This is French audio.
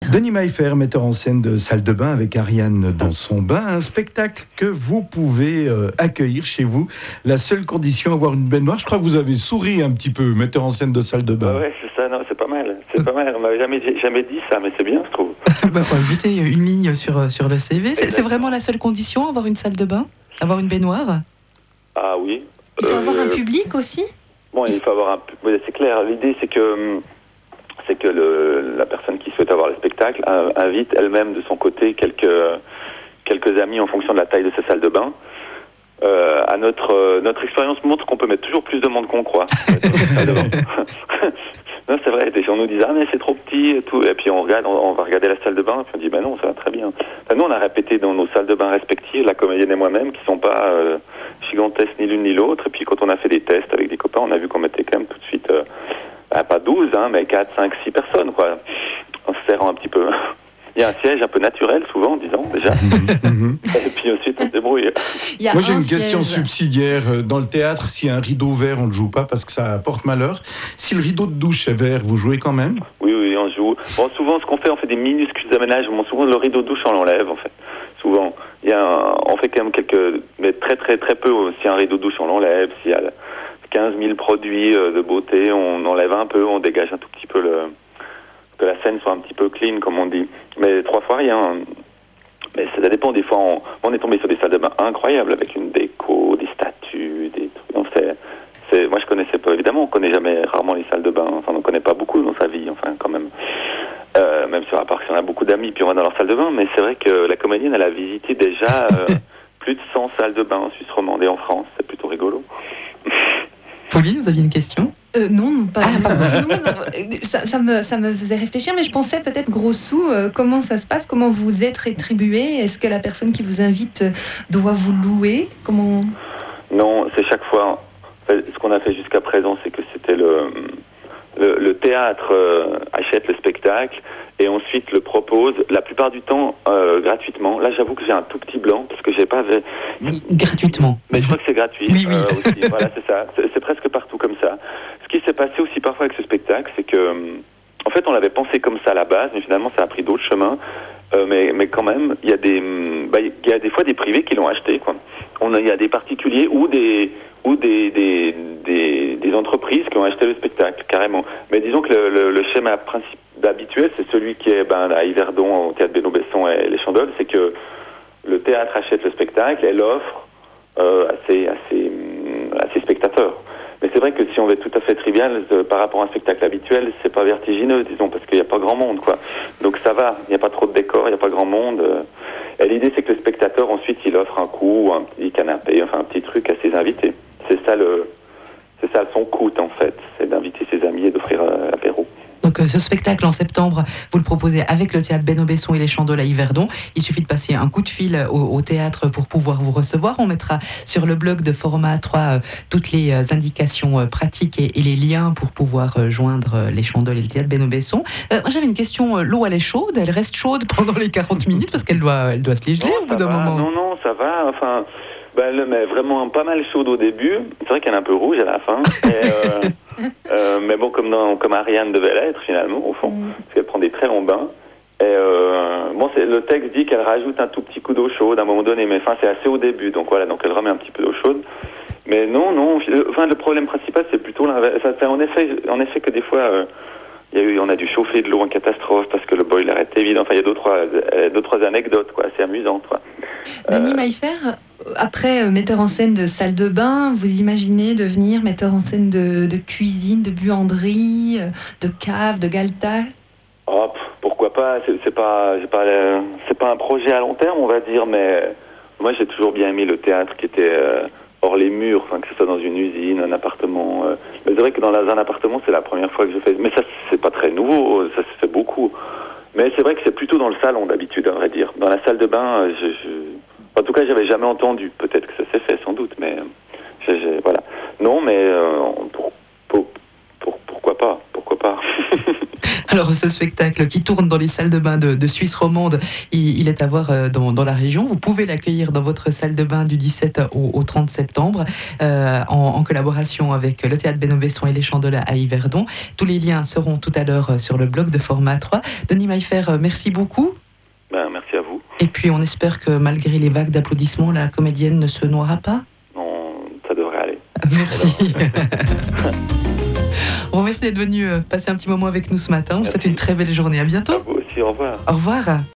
Denis Maillefer, metteur en scène de Salle de Bain avec Ariane dans son bain, un spectacle que vous pouvez accueillir chez vous. La seule condition, avoir une baignoire. Je crois que vous avez souri un petit peu, metteur en scène de Salle de Bain. Ouais, c'est ça, non, c'est pas mal. C'est pas mal. On m'avait jamais dit ça, mais c'est bien, je trouve. Faut ajouter une ligne sur le CV. C'est vraiment la seule condition, avoir une salle de bain, avoir une baignoire. Ah oui. Il faut avoir un public aussi. Bon, il faut avoir oui, c'est clair. L'idée, c'est que la personne qui souhaite avoir le spectacle invite elle-même de son côté quelques amis en fonction de la taille de sa salle de bain. Notre expérience montre qu'on peut mettre toujours plus de monde qu'on croit. Non, c'est vrai, des gens nous disent « Ah, mais c'est trop petit et tout ». Et puis on va regarder la salle de bain, et puis on dit « Ben non, ça va très bien ». Enfin, nous, on a répété dans nos salles de bain respectives, la comédienne et moi-même, qui sont pas gigantesques ni l'une ni l'autre. Et puis quand on a fait des tests avec des copains, on a vu qu'on mettait quand même tout de suite, pas 12, mais 4, 5, 6 personnes, quoi. En se serrant un petit peu. Il y a un siège un peu naturel, souvent, disons, déjà. Et puis ensuite, on se débrouille. Moi, j'ai une question subsidiaire. Dans le théâtre, s'il y a un rideau vert, on ne joue pas parce que ça porte malheur. Si le rideau de douche est vert, vous jouez quand même ? Oui, on joue. Bon, souvent, ce qu'on fait, on fait des minuscules aménagements. Souvent, le rideau de douche, on l'enlève, en fait. Souvent. On fait quand même mais très, très, très peu. S'il y a un rideau de douche, on l'enlève. S'il y a 15 000 produits de beauté, on enlève un peu, on dégage un tout petit peu que la scène soit un petit peu clean, comme on dit. Mais 3 fois rien. Mais ça dépend. Des fois, on est tombé sur des salles de bain incroyables avec une déco, des statues, des trucs. Donc moi, je connaissais pas. Évidemment, on connaît rarement les salles de bain. Enfin, on n'en connaît pas beaucoup dans sa vie. Enfin, quand même. Même sur la part, si on a beaucoup d'amis, puis on va dans leur salle de bain. Mais c'est vrai que la comédienne, elle a visité déjà plus de 100 salles de bain en Suisse romande et en France. C'est plutôt rigolo. Pauline, vous aviez une question ? Non, pas non. Ça me faisait réfléchir, mais je pensais peut-être gros sous, comment ça se passe, comment vous êtes rétribué, est-ce que la personne qui vous invite doit vous louer, comment... Non, c'est chaque fois, ce qu'on a fait jusqu'à présent, c'est que c'était le théâtre achète le spectacle et ensuite le propose, la plupart du temps gratuitement. Là, j'avoue que j'ai un tout petit blanc parce que j'ai pas... Gratuitement. Mais je crois que c'est gratuit. Oui. Aussi. Voilà, c'est ça. C'est presque partout comme ça. Ce qui s'est passé aussi parfois avec ce spectacle, c'est que, en fait, on l'avait pensé comme ça à la base, mais finalement, ça a pris d'autres chemins. Mais quand même, il y a des fois des privés qui l'ont acheté, quoi. Il y a des particuliers ou des entreprises qui ont acheté le spectacle, carrément. Mais disons que le schéma habituel, c'est celui qui est à Yverdon, au théâtre Benoît-Besson et les Chandoles, c'est que le théâtre achète le spectacle et l'offre à ses spectateurs. Mais c'est vrai que si on veut être tout à fait trivial, par rapport à un spectacle habituel, c'est pas vertigineux, disons, parce qu'il n'y a pas grand monde, quoi. Donc ça va, il n'y a pas trop de décors, il n'y a pas grand monde. Et l'idée, c'est que le spectateur, ensuite, il offre un coup, un petit canapé, enfin un petit truc à ses invités. C'est ça son coût, en fait, c'est d'inviter ses amis et d'offrir l'apéro. Donc ce spectacle en septembre, vous le proposez avec le théâtre Benoît-Besson et les Chandoles à Yverdon. Il suffit de passer un coup de fil au théâtre pour pouvoir vous recevoir. On mettra sur le blog de Format 3 toutes les indications pratiques et les liens pour pouvoir joindre les Chandoles et le théâtre Benoît-Besson. J'avais une question, l'eau elle est chaude, elle reste chaude pendant les 40 minutes parce qu'elle doit se dégeler au bout d'un moment. Non, ça va, enfin... elle met vraiment pas mal chaude au début. C'est vrai qu'elle est un peu rouge à la fin. Mais bon, comme Ariane devait l'être finalement, au fond, parce qu'elle prend des très longs bains. Et le texte dit qu'elle rajoute un tout petit coup d'eau chaude à un moment donné, mais enfin c'est assez au début, donc voilà, donc elle remet un petit peu d'eau chaude. Mais non, le problème principal c'est plutôt l'inverse. C'est en effet que des fois on a dû chauffer de l'eau en catastrophe parce que le boiler était vide. Enfin, il y a deux, trois anecdotes, quoi, assez amusantes, quoi. Denis Maillefer, après metteur en scène de salle de bain, vous imaginez devenir metteur en scène de cuisine, de buanderie, de cave, de galetas? Pourquoi pas? C'est pas un projet à long terme, on va dire, mais moi j'ai toujours bien aimé le théâtre qui était hors les murs, que ce soit dans une usine, un appartement. Mais c'est vrai que dans un appartement, c'est la première fois que je fais. Mais ça, c'est pas très nouveau, ça se fait beaucoup. Mais c'est vrai que c'est plutôt dans le salon d'habitude, à vrai dire. Dans la salle de bain, en tout cas, j'avais jamais entendu. Peut-être que ça s'est fait, sans doute, mais voilà. Non, mais pourquoi pas? Alors ce spectacle qui tourne dans les salles de bain de Suisse romande, il est à voir dans la région. Vous pouvez l'accueillir dans votre salle de bain du 17 au 30 septembre en collaboration avec le théâtre Benoît Besson et les Chants de la à Yverdon. Tous les liens seront tout à l'heure sur le blog de Format 3. Denis Maillefer, merci beaucoup. Merci à vous. Et puis on espère que malgré les vagues d'applaudissements, la comédienne ne se noiera pas. Non, ça devrait aller. Merci. Bon, merci d'être venu passer un petit moment avec nous ce matin. On vous souhaite une très belle journée. À bientôt. À vous aussi, au revoir. Au revoir.